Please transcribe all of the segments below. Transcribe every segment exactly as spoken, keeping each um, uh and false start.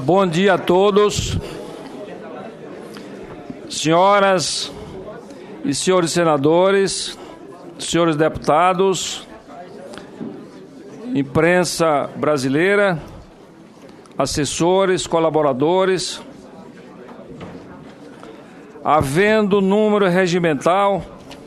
Bom dia a todos, senhoras e senhores senadores, senhores deputados, imprensa brasileira, assessores, colaboradores. Havendo número regimental,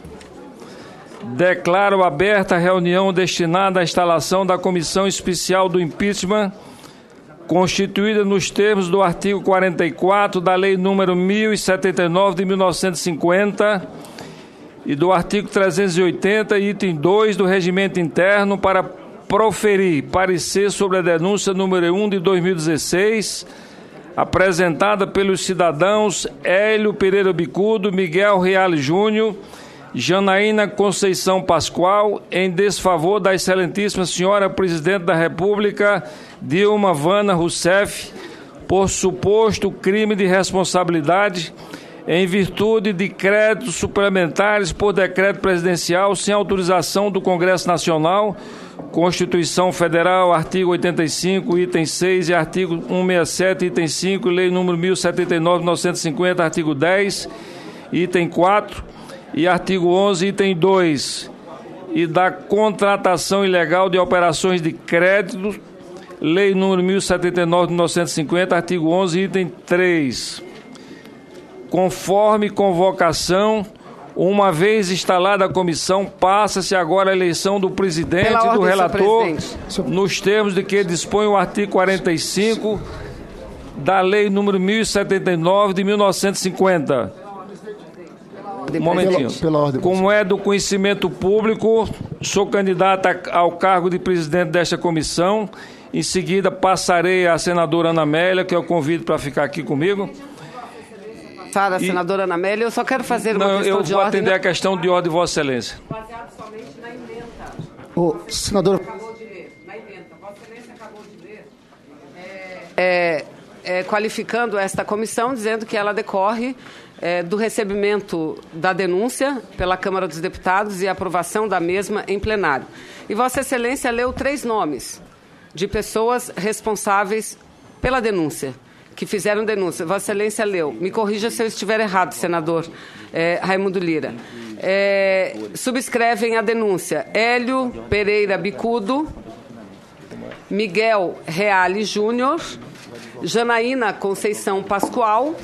declaro aberta a reunião destinada à instalação da Comissão Especial do Impeachment, constituída nos termos do artigo quarenta e quatro da Lei número mil e setenta e nove de mil novecentos e cinquenta e do artigo trezentos e oitenta, item dois do Regimento Interno, para proferir parecer sobre a denúncia número um de dois mil e dezesseis, apresentada pelos cidadãos Hélio Pereira Bicudo, Miguel Reale Júnior, Janaína Conceição Pascoal, em desfavor da excelentíssima senhora Presidente da República, Dilma Vana Rousseff, por suposto crime de responsabilidade, em virtude de créditos suplementares por decreto presidencial sem autorização do Congresso Nacional, Constituição Federal, artigo oitenta e cinco, item seis, e artigo cento e sessenta e sete, item cinco, Lei número mil e setenta e nove de mil novecentos e cinquenta, artigo dez, item quatro, e artigo onze, item dois, e da contratação ilegal de operações de crédito, Lei número mil e setenta e nove de mil novecentos e cinquenta, artigo onze, item três. Conforme convocação, uma vez instalada a comissão, passa-se agora a eleição do presidente e do relator, nos termos de que dispõe o artigo quarenta e cinco da Lei número mil e setenta e nove de mil novecentos e cinquenta. Um momentinho. Pela, pela ordem, como é do conhecimento público, sou candidata ao cargo de presidente desta comissão. Em seguida, passarei à senadora Ana Amélia, que eu convido para ficar aqui comigo. Para a senadora Ana Amélia, eu só quero fazer uma não, questão de ordem. Eu vou atender a questão de ordem de Vossa Excelência. Baseado somente na emenda. O senador... Acabou de ler, na emenda. Vossa Excelência acabou de ler. É, é, é, qualificando esta comissão, dizendo que ela decorre é, do recebimento da denúncia pela Câmara dos Deputados e aprovação da mesma em plenário. E Vossa Excelência leu três nomes de pessoas responsáveis pela denúncia, que fizeram denúncia. Vossa Excelência leu. Me corrija se eu estiver errado, senador é, Raimundo Lira. É, subscrevem a denúncia Hélio Pereira Bicudo, Miguel Reale Júnior, Janaína Conceição Pascoal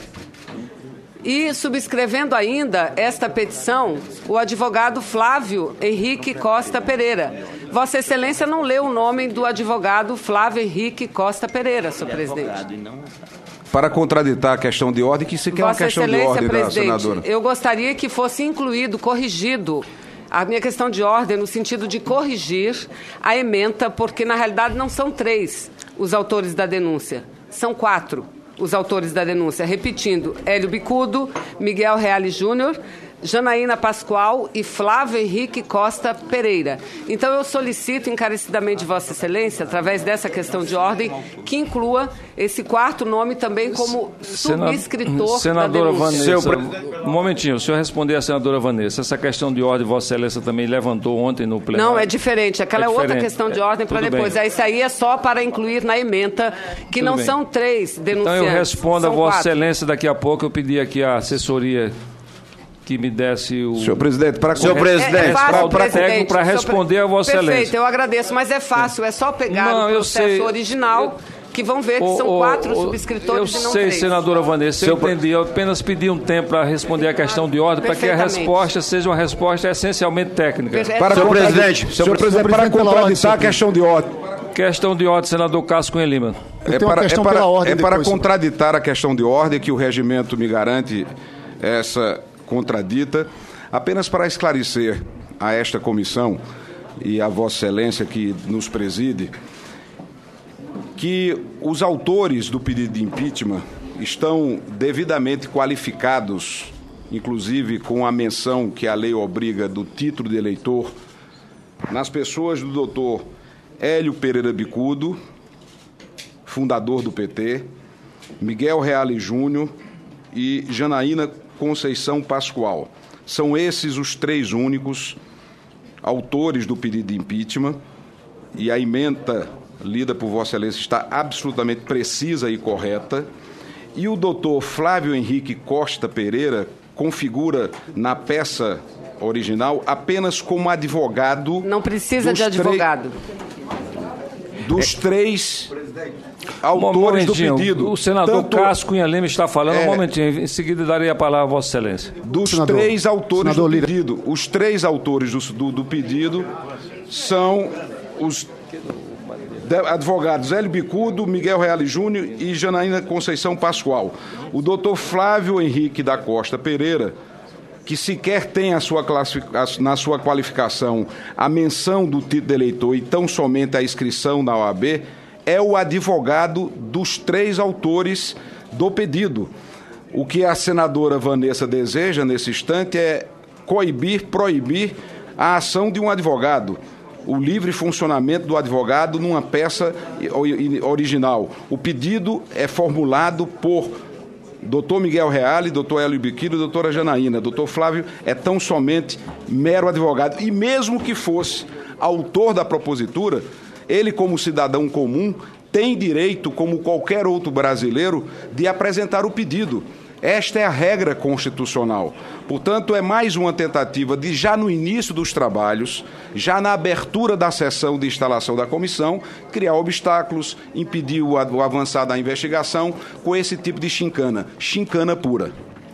e, subscrevendo ainda esta petição, o advogado Flávio Henrique Costa Pereira. Vossa Excelência não leu o nome do advogado Flávio Henrique Costa Pereira, senhor presidente. Para contraditar a questão de ordem, que se quer uma questão de ordem da senadora. Eu gostaria que fosse incluído, corrigido, a minha questão de ordem no sentido de corrigir a ementa, porque na realidade não são três os autores da denúncia, são quatro os autores da denúncia. Repetindo, Hélio Bicudo, Miguel Reale Júnior, Janaína Pascoal e Flávio Henrique Costa Pereira. Então, eu solicito encarecidamente de Vossa Excelência, através dessa questão de ordem, que inclua esse quarto nome também como subscritor Senadora da denúncia. Vanessa, um momentinho, o senhor responder à senadora Vanessa. Essa questão de ordem, Vossa Excelência também levantou ontem no plenário. Não, é diferente. Aquela é, é outra questão de ordem para depois. Bem. Isso aí é só para incluir na ementa, que tudo não bem. São três denunciantes. Então, eu respondo a Vossa quatro. Excelência daqui a pouco. Eu pedi aqui a assessoria que me desse o... Senhor presidente, para senhor presidente, é, é fácil, para técnico para responder a Vossa Perfeito, Excelência. eu agradeço, mas é fácil, é só pegar não, o processo sei, original, eu, que vão ver que o, são o, quatro o, subscritores eu e não sei, três. Senadora Vanessa, eu entendi, eu apenas pedi um tempo para responder a questão de ordem, para que a resposta seja uma resposta essencialmente técnica. Perfeito. Para senhor presidente, senhor presidente, para contraditar a questão de ordem. Questão de ordem, senador Cássio Cunha Lima. É para, é para, ordem é para depois, contraditar a questão de ordem, que o regimento me garante essa contradita. Apenas para esclarecer a esta comissão e a Vossa Excelência que nos preside, que os autores do pedido de impeachment estão devidamente qualificados, inclusive com a menção que a lei obriga do título de eleitor, nas pessoas do doutor Hélio Pereira Bicudo, fundador do P T, Miguel Reale Júnior e Janaína Conceição Pascoal. São esses os três únicos autores do pedido de impeachment, e a ementa lida por Vossa Excelência, está absolutamente precisa e correta. E o doutor Flávio Henrique Costa Pereira configura na peça original apenas como advogado. Não precisa de advogado. Dos três autores do pedido. O senador Tanto, Cássio Cunha Lima está falando. É, um momentinho, em seguida darei a palavra a Vossa Excelência. Dos senador, três autores senador do Lira. pedido. Os três autores do, do, do pedido são os advogados Hélio Bicudo, Miguel Reale Júnior e Janaína Conceição Pascoal. O doutor Flávio Henrique da Costa Pereira, que sequer tem a sua na sua qualificação a menção do título de eleitor e tão somente a inscrição na O A B, é o advogado dos três autores do pedido. O que a senadora Vanessa deseja nesse instante é coibir, proibir a ação de um advogado, o livre funcionamento do advogado numa peça original. O pedido é formulado por doutor Miguel Reale, doutor Hélio Bicudo e doutora Janaína. doutor Flávio é tão somente mero advogado. E mesmo que fosse autor da propositura, ele, como cidadão comum, tem direito, como qualquer outro brasileiro, de apresentar o pedido. Esta é a regra constitucional. Portanto, é mais uma tentativa de, já no início dos trabalhos, já na abertura da sessão de instalação da comissão, criar obstáculos, impedir o avançar da investigação com esse tipo de chincana. Chincana pura.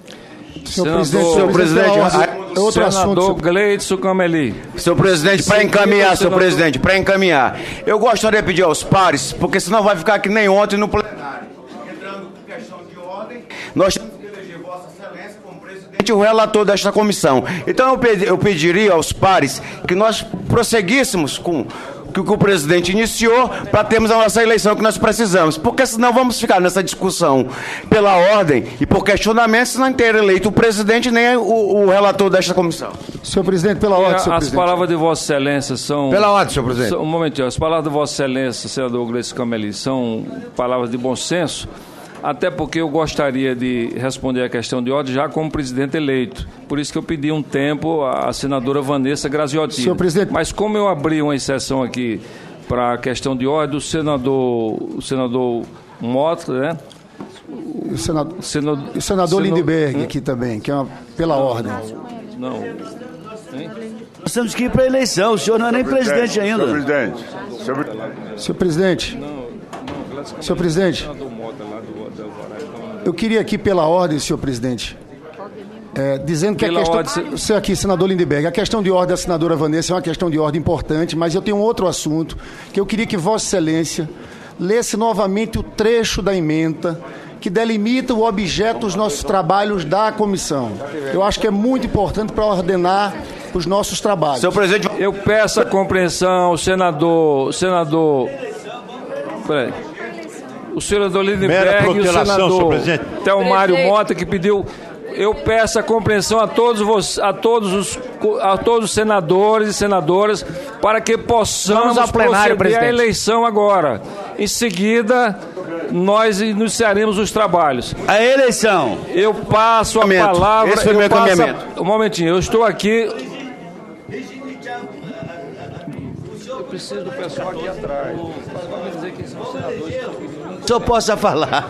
Senhor Senador, presidente, senhor presidente, a, outro senador assunto. Gleidson Cameli. Senhor presidente, para encaminhar, senhor presidente, para encaminhar. Eu gostaria de pedir aos pares, porque senão vai ficar que nem ontem no plenário. Entrando por questão de ordem, nós temos que eleger Vossa Excelência como presidente e o relator desta comissão. Então eu, pedi, eu pediria aos pares que nós prosseguíssemos com que o presidente iniciou para termos a nossa eleição que nós precisamos. Porque senão vamos ficar nessa discussão pela ordem e por questionamento se não ter eleito o presidente nem o, o relator desta comissão. Senhor presidente, pela ordem, senhor As presidente. palavras de Vossa Excelência são... Pela ordem, senhor presidente. São, um momentinho. As palavras de Vossa Excelência, senador Gleidson Cameli, são palavras de bom senso, até porque eu gostaria de responder a questão de ordem já como presidente eleito. Por isso que eu pedi um tempo à senadora Vanessa Graziotti. Senhor presidente. Mas como eu abri uma exceção aqui para a questão de ordem, o senador, o senador Mota, né? O senador, Senado, o senador senado, Lindbergh hum? aqui também, que é uma, pela ordem. Não. Nós temos que ir para a eleição, o senhor não é nem presidente ainda. Senhor presidente, senhor... Senhor presidente, senhor presidente, eu queria aqui pela ordem, senhor presidente, é, dizendo que Pela a questão... ordem, Você aqui, senador Lindbergh, a questão de ordem da senadora Vanessa é uma questão de ordem importante, mas eu tenho um outro assunto que eu queria que Vossa Excelência lesse novamente o trecho da ementa que delimita o objeto dos nossos trabalhos da comissão. Eu acho que é muito importante para ordenar os nossos trabalhos. Senhor presidente, Eu peço a compreensão, senador, senador, peraí, o senador Mera Lindbergh e o protelação, senhor senador presidente. Thelmário Presidente. Mota, que pediu, eu peço a compreensão a todos, vos, a todos, os, a todos os senadores e senadoras para que possamos Vamos ao plenário, proceder à presidente. eleição agora. Em seguida, nós iniciaremos os trabalhos. A eleição. Eu passo a Encaminhamento. palavra... Esse foi eu meu passo a- encaminhamento. Um momentinho, eu estou aqui... Eu preciso do pessoal aqui atrás. Vamos dizer que são senadores. O senhor possa falar.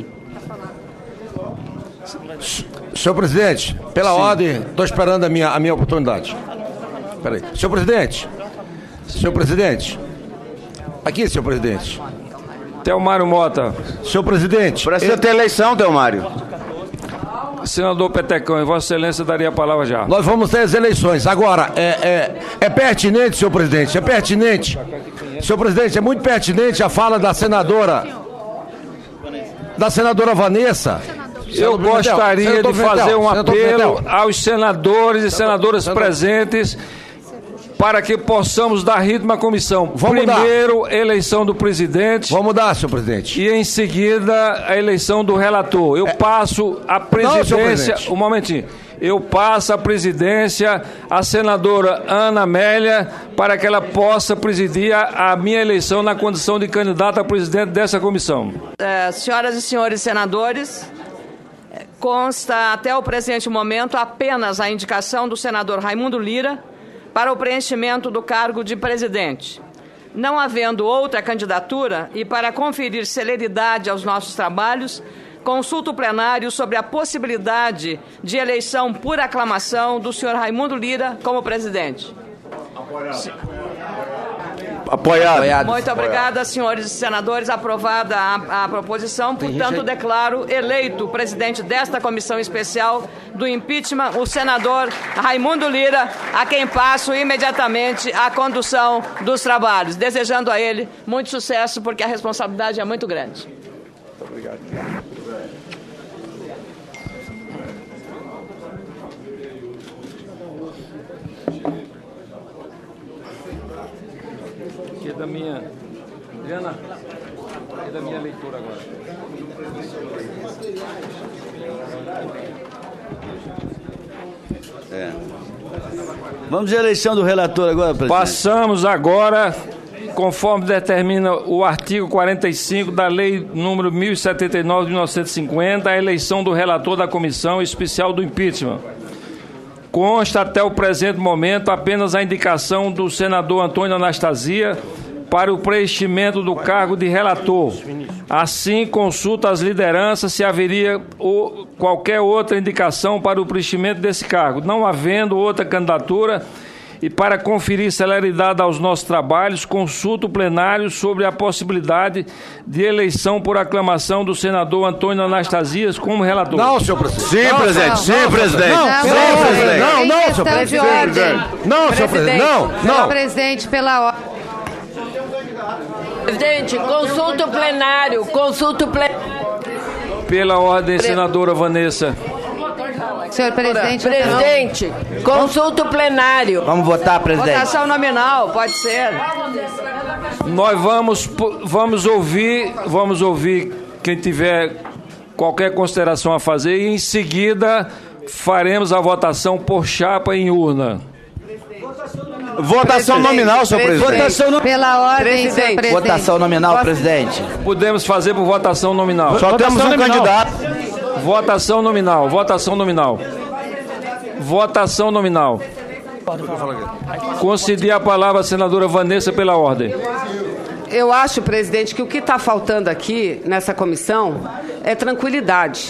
Senhor presidente, pela ordem, estou esperando a minha, a minha oportunidade. Espera aí. Senhor presidente, senhor presidente, aqui, senhor presidente. Thelmário Mota, Senhor presidente, precisa ter eleição, Delmário. senador Petecão, e Vossa Excelência daria a palavra já. nós vamos ter as eleições. Agora, é, é, é pertinente, senhor presidente, é pertinente. Senhor presidente, é muito pertinente a fala da senadora, da senadora Vanessa. Eu Senador Pimentel, gostaria senador de fazer Pimentel, um senador apelo Pimentel. aos senadores e senadoras senador- presentes para que possamos dar ritmo à comissão. Vamos dar. Primeiro, eleição do presidente. Vamos dar, senhor presidente. E em seguida a eleição do relator. Eu passo a senhor presidência. presidente. Um momentinho. Eu passo a presidência à senadora Ana Amélia para que ela possa presidir a, a minha eleição na condição de candidata a presidente dessa comissão. Eh, senhoras e senhores senadores, eh, consta até o presente momento apenas a indicação do senador Raimundo Lira para o preenchimento do cargo de presidente. Não havendo outra candidatura e para conferir celeridade aos nossos trabalhos, consulto o plenário sobre a possibilidade de eleição por aclamação do senhor Raimundo Lira como presidente. Apoiado. Muito obrigada, senhores senadores. Aprovada a, a proposição. Portanto, declaro eleito o presidente desta comissão especial do impeachment, o senador Raimundo Lira, a quem passo imediatamente a condução dos trabalhos, desejando a ele muito sucesso, porque a responsabilidade é muito grande. Muito obrigado. Aqui é da minha... Adriana, é da minha leitura agora. É. Vamos à eleição do relator agora, presidente. Passamos agora, conforme determina o artigo quarenta e cinco da Lei número mil e setenta e nove de mil novecentos e cinquenta, a eleição do relator da Comissão Especial do Impeachment. Consta até o presente momento apenas a indicação do senador Antônio Anastasia para o preenchimento do cargo de relator. Assim, consulta as lideranças se haveria ou qualquer outra indicação para o preenchimento desse cargo. Não havendo outra candidatura e para conferir celeridade aos nossos trabalhos, consulta o plenário sobre a possibilidade de eleição por aclamação do senador Antônio Anastasias como relator. Não, senhor presidente. Sim, não, presidente. não, Sim, não, presidente. Não, Sim, não, presidente. não, não, senhor Questão de ordem. Não, senhor presidente. Não, não. Senhor presidente, pela ordem. Presidente, consulta o plenário, consulta o plenário. Pela ordem, senadora Vanessa. Senhor presidente, Presidente, consulta o plenário. Vamos votar, presidente. Votação nominal, pode ser. Nós vamos, vamos ouvir, vamos ouvir quem tiver qualquer consideração a fazer e em seguida faremos a votação por chapa em urna. Votação nominal, senhor presidente. Votação no... pela ordem, Presidente. senhor presidente. Votação nominal, presidente. Podemos fazer por votação nominal. Só temos um nominal. candidato. Votação nominal, votação nominal. Votação nominal. Concedi a palavra à senadora Vanessa pela ordem. Eu acho, presidente, que o que está faltando aqui nessa comissão é tranquilidade.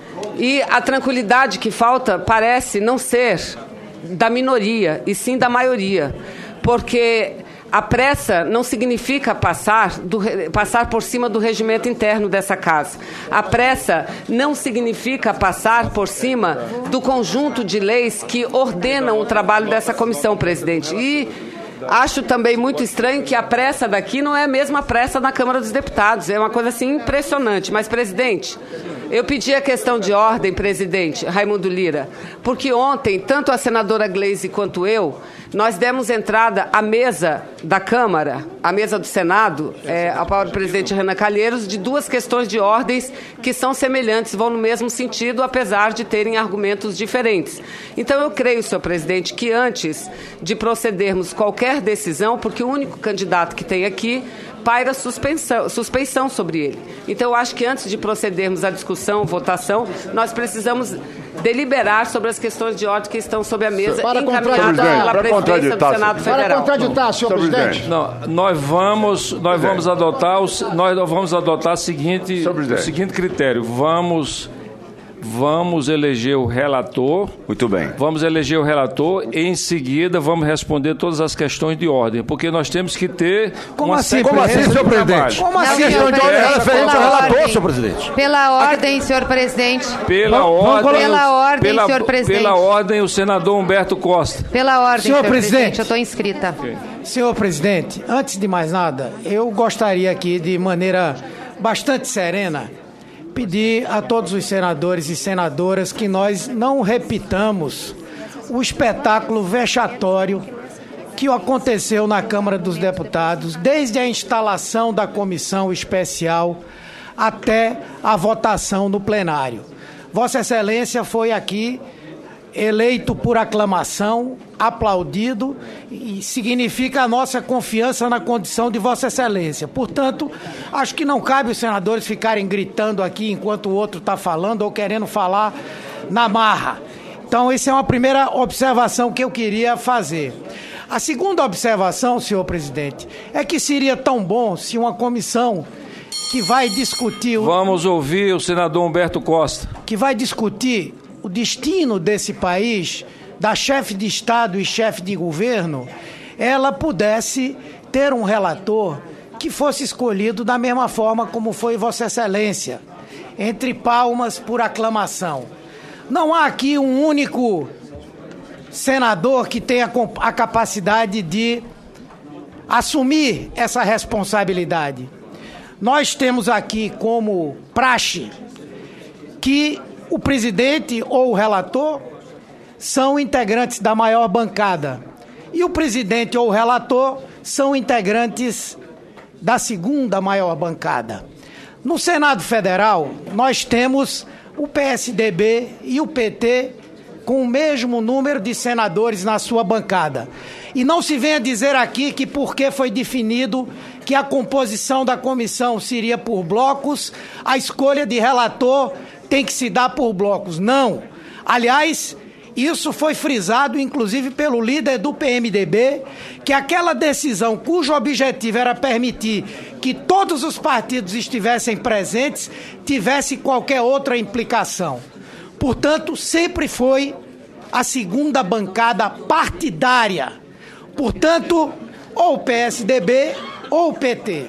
E a tranquilidade que falta parece não ser da minoria, e sim da maioria. Porque a pressa não significa passar, do, passar por cima do regimento interno dessa casa. A pressa não significa passar por cima do conjunto de leis que ordenam o trabalho dessa comissão, presidente. E acho também muito estranho que a pressa daqui não é a mesma pressa na Câmara dos Deputados. É uma coisa assim impressionante. Mas, presidente, eu pedi a questão de ordem, presidente Raimundo Lira, porque ontem, tanto a senadora Gleisi quanto eu, nós demos entrada à mesa da Câmara, à mesa do Senado, é, ao presidente Renan Calheiros, de duas questões de ordens que são semelhantes, vão no mesmo sentido, apesar de terem argumentos diferentes. Então, eu creio, senhor presidente, que antes de procedermos qualquer decisão, porque o único candidato que tem aqui paira suspensão, suspeição sobre ele. Então, eu acho que antes de procedermos à discussão, votação, nós precisamos deliberar sobre as questões de ordem que estão sobre a mesa, Para encaminhadas pela presidência do Senado Federal. Para contraditar, senhor presidente. Não, nós vamos, nós vamos adotar, os, nós vamos adotar o seguinte, o seguinte critério. Vamos, vamos eleger o relator. Muito bem. Vamos eleger o relator e em seguida vamos responder todas as questões de ordem, porque nós temos que ter Como uma assim, Como assim, senhor presidente? Como Não, assim? senhor Questão de ordem presidente, referente ao pela relator, ordem. senhor presidente. Pela ordem, senhor presidente. Pela Vamos ordem, colocar- Pela ordem, pela, senhor presidente. Pela ordem, o senador Humberto Costa. Pela ordem, Senhor senhor presidente. presidente. Eu estou inscrita. Senhor presidente, antes de mais nada, eu gostaria aqui, de maneira bastante serena, pedir a todos os senadores e senadoras que nós não repitamos o espetáculo vexatório que aconteceu na Câmara dos Deputados, desde a instalação da comissão especial até a votação no plenário. Vossa Excelência foi aqui eleito por aclamação, aplaudido, e significa a nossa confiança na condição de Vossa Excelência. Portanto, acho que não cabe os senadores ficarem gritando aqui enquanto o outro está falando ou querendo falar na marra. Então, essa é uma primeira observação que eu queria fazer. A segunda observação, senhor presidente, é que seria tão bom se uma comissão que vai discutir... O, Vamos ouvir o senador Humberto Costa. Que vai discutir o destino desse país, da chefe de Estado e chefe de governo, ela pudesse ter um relator que fosse escolhido da mesma forma como foi Vossa Excelência, entre palmas por aclamação. Não há aqui um único senador que tenha a capacidade de assumir essa responsabilidade. Nós temos aqui como praxe que o presidente ou o relator são integrantes da maior bancada e o presidente ou o relator são integrantes da segunda maior bancada. No Senado Federal, nós temos o P S D B e o P T com o mesmo número de senadores na sua bancada. E não se venha dizer aqui que porque foi definido que a composição da comissão seria por blocos, a escolha de relator tem que se dar por blocos. Não. Aliás, isso foi frisado, inclusive, pelo líder do P M D B, que aquela decisão cujo objetivo era permitir que todos os partidos estivessem presentes, tivesse qualquer outra implicação. Portanto, sempre foi a segunda bancada partidária. Portanto, ou o P S D B ou o P T.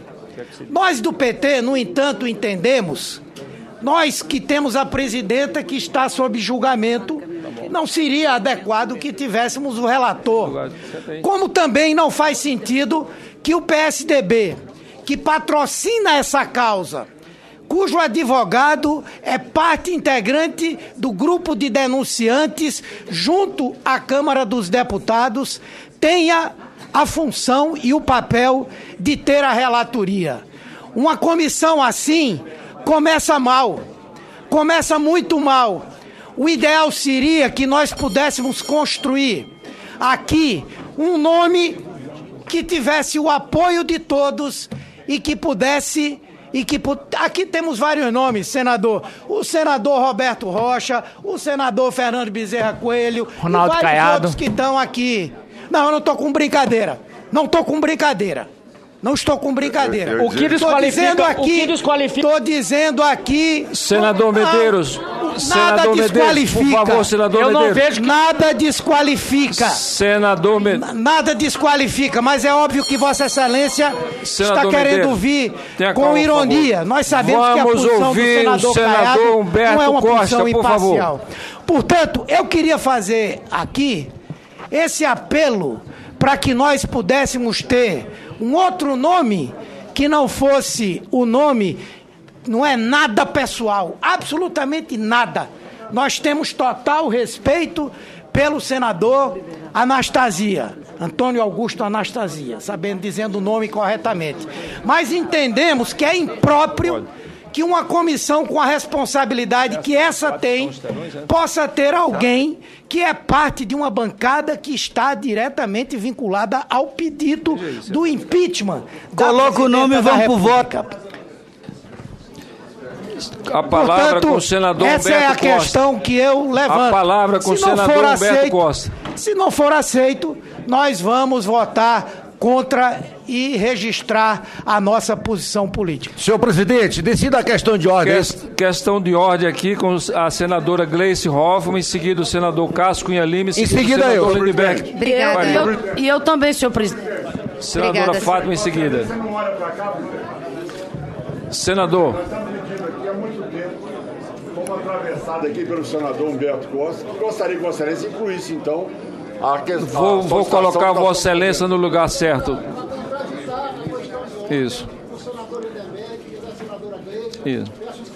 Nós do P T, no entanto, entendemos, nós que temos a presidenta que está sob julgamento, não seria adequado que tivéssemos o relator. Como também não faz sentido que o P S D B, que patrocina essa causa, cujo advogado é parte integrante do grupo de denunciantes junto à Câmara dos Deputados, tenha a função e o papel de ter a relatoria. Uma comissão assim começa mal, começa muito mal. O ideal seria que nós pudéssemos construir aqui um nome que tivesse o apoio de todos e que pudesse... E que aqui temos vários nomes, senador. O senador Roberto Rocha, o senador Fernando Bezerra Coelho, Ronaldo e vários Caiado. outros que estão aqui. Não, eu não estou com brincadeira. Não estou com brincadeira. Não estou com brincadeira. Eu, eu, eu, o que desqualifica? Aqui, o que desqualifica? Estou dizendo aqui... Senador Medeiros. Nada senador desqualifica. Medeiros, por favor, senador eu Medeiros. Não vejo que... Nada desqualifica. Senador Medeiros. Nada desqualifica, mas é óbvio que Vossa Excelência senador está querendo vir com calma, ironia. Nós sabemos Vamos que a posição ouvir do senador, o senador Caiado Humberto não é uma Costa, posição por imparcial. favor. Portanto, eu queria fazer aqui esse apelo para que nós pudéssemos ter um outro nome que não fosse o nome, não é nada pessoal, absolutamente nada. Nós temos total respeito pelo senador Anastasia, Antônio Augusto Anastasia, sabendo, dizendo o nome corretamente. Mas entendemos que é impróprio que uma comissão com a responsabilidade que essa tem possa ter alguém que é parte de uma bancada que está diretamente vinculada ao pedido do impeachment. Coloca o nome e vamos pro voto. A palavra Portanto, com o senador essa Humberto é a Costa. questão que eu levanto. A palavra com o senador Humberto aceito, Costa. Se não for aceito, nós vamos votar contra e registrar a nossa posição política. Senhor presidente, decida a questão de ordem. Que, questão de ordem aqui com a senadora Gleice Hoffmann, em seguida o senador Cássio Cunha Lima, em seguida, em seguida o senador eu. Lindbergh. Obrigada. E eu, e eu também, senhor presidente. Senadora Obrigada, Fátima, em seguida. Senador. Fomos atravessados aqui pelo senador Humberto Costa. Gostaria que Vossa Excelência incluísse, então, a questão. Vou, vou colocar Vossa Excelência no lugar certo. Isso. Isso.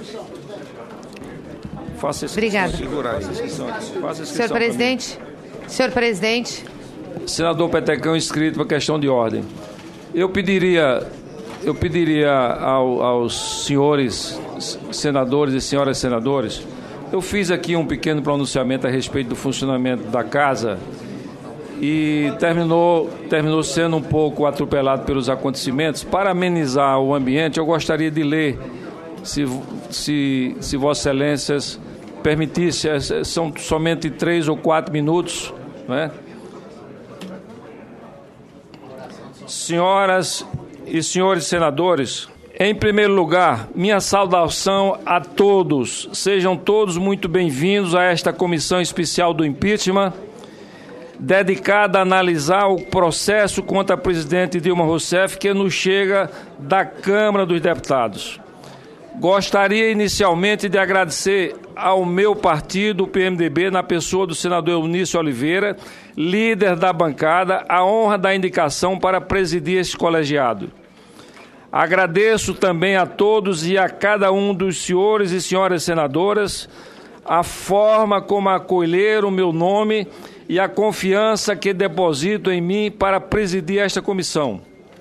Faça isso. Obrigada. Segurar essa inscrição. Faça a inscrição. Senhor presidente. Senhor presidente. Senador Petecão, inscrito para questão de ordem. Eu pediria, eu pediria ao, aos senhores senadores e senhoras senadores, eu fiz aqui um pequeno pronunciamento a respeito do funcionamento da casa e terminou, terminou sendo um pouco atropelado pelos acontecimentos. Para amenizar o ambiente, eu gostaria de ler, se, se, se Vossa Excelências permitisse, são somente três ou quatro minutos, né? senhoras e senhores senadores, em primeiro lugar, minha saudação a todos. Sejam todos muito bem-vindos a esta comissão especial do impeachment, dedicada a analisar o processo contra a presidente Dilma Rousseff que nos chega da Câmara dos Deputados. Gostaria inicialmente de agradecer ao meu partido, o P M D B, na pessoa do senador Eunício Oliveira, líder da bancada, a honra da indicação para presidir este colegiado. Agradeço também a todos e a cada um dos senhores e senhoras senadoras a forma como acolheram o meu nome e a confiança que deposito em mim para presidir esta comissão.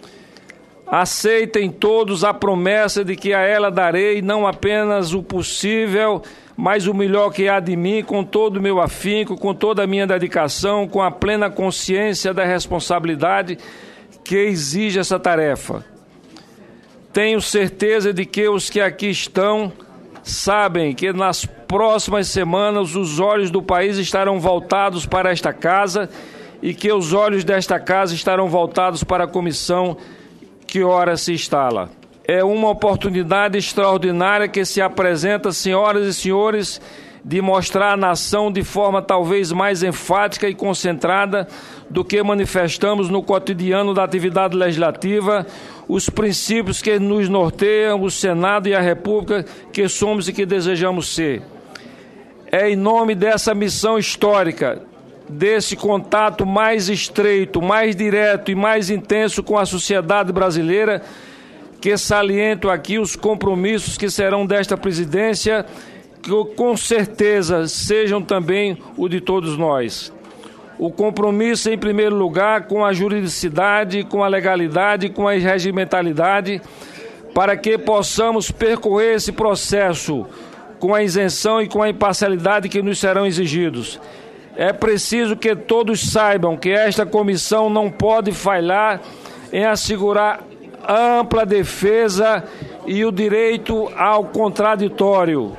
Aceitem todos a promessa de que a ela darei não apenas o possível, mas o melhor que há de mim, com todo o meu afinco, com toda a minha dedicação, com a plena consciência da responsabilidade que exige essa tarefa. Tenho certeza de que os que aqui estão sabem que nas próximas semanas os olhos do país estarão voltados para esta casa e que os olhos desta casa estarão voltados para a comissão que ora se instala. É uma oportunidade extraordinária que se apresenta, senhoras e senhores, de mostrar à nação de forma talvez mais enfática e concentrada do que manifestamos no cotidiano da atividade legislativa, os princípios que nos norteiam, o Senado e a República que somos e que desejamos ser. É em nome dessa missão histórica, desse contato mais estreito, mais direto e mais intenso com a sociedade brasileira, que saliento aqui os compromissos que serão desta presidência, que com certeza sejam também o de todos nós. O compromisso, em primeiro lugar, com a juridicidade, com a legalidade, com a regimentalidade, para que possamos percorrer esse processo com a isenção e com a imparcialidade que nos serão exigidos. É preciso que todos saibam que esta comissão não pode falhar em assegurar ampla defesa e o direito ao contraditório.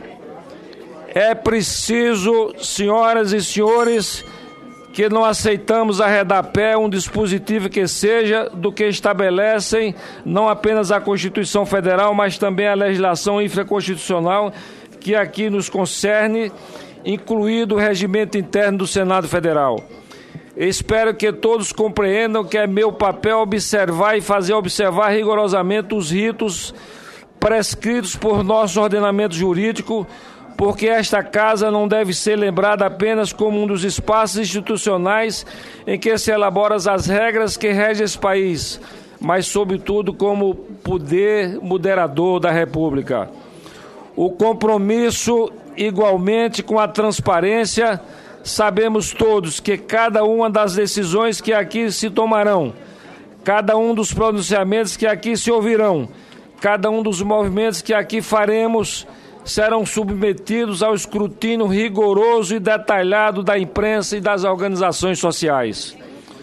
É preciso, senhoras e senhores, que não aceitamos arredar pé um dispositivo que seja do que estabelecem não apenas a Constituição Federal, mas também a legislação infraconstitucional que aqui nos concerne, incluído o regimento interno do Senado Federal. Espero que todos compreendam que é meu papel observar e fazer observar rigorosamente os ritos prescritos por nosso ordenamento jurídico, porque esta casa não deve ser lembrada apenas como um dos espaços institucionais em que se elaboram as regras que regem esse país, mas, sobretudo, como poder moderador da República. O compromisso, igualmente, com a transparência. Sabemos todos que cada uma das decisões que aqui se tomarão, cada um dos pronunciamentos que aqui se ouvirão, cada um dos movimentos que aqui faremos serão submetidos ao escrutínio rigoroso e detalhado da imprensa e das organizações sociais.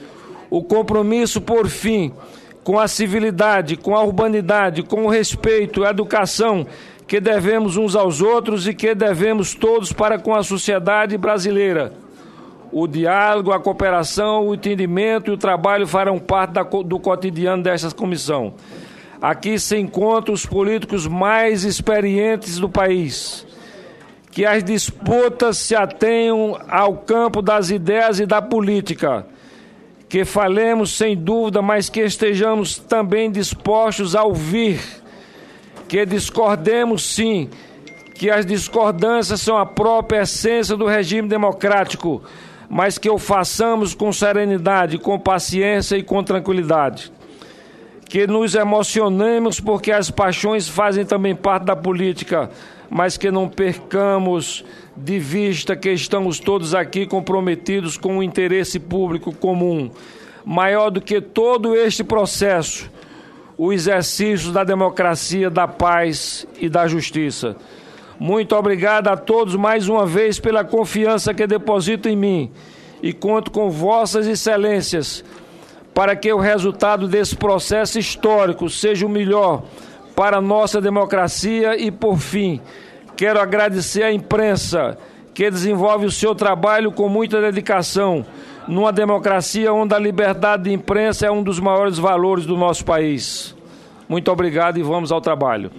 O compromisso, por fim, com a civilidade, com a urbanidade, com o respeito, a educação que devemos uns aos outros e que devemos todos para com a sociedade brasileira. O diálogo, a cooperação, o entendimento e o trabalho farão parte da, do cotidiano desta comissão. Aqui se encontram os políticos mais experientes do país. Que as disputas se atenham ao campo das ideias e da política. Que falemos sem dúvida, mas que estejamos também dispostos a ouvir. Que discordemos, sim, que as discordâncias são a própria essência do regime democrático, mas que o façamos com serenidade, com paciência e com tranquilidade. Que nos emocionemos porque as paixões fazem também parte da política, mas que não percamos de vista que estamos todos aqui comprometidos com o interesse público comum, maior do que todo este processo, o exercício da democracia, da paz e da justiça. Muito obrigado a todos mais uma vez pela confiança que depositam em mim e conto com vossas excelências para que o resultado desse processo histórico seja o melhor para a nossa democracia e, por fim, quero agradecer à imprensa que desenvolve o seu trabalho com muita dedicação numa democracia onde a liberdade de imprensa é um dos maiores valores do nosso país. Muito obrigado e vamos ao trabalho.